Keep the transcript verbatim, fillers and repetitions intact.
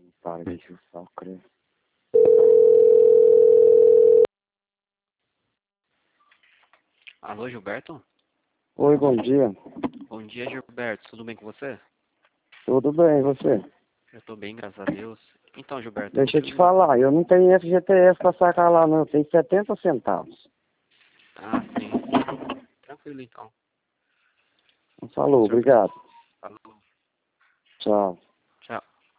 Para de encher o saco, né? Alô, Gilberto? Oi, bom dia. Bom dia, Gilberto. Tudo bem com você? Tudo bem, e você? Eu tô bem, graças a Deus. Então, Gilberto, eu Deixa eu te te ligo. falar, eu não tenho F G T S pra sacar lá não, eu tenho setenta centavos. Ah, sim. Tranquilo, então. Falou, Senhor, obrigado. falou. Tchau.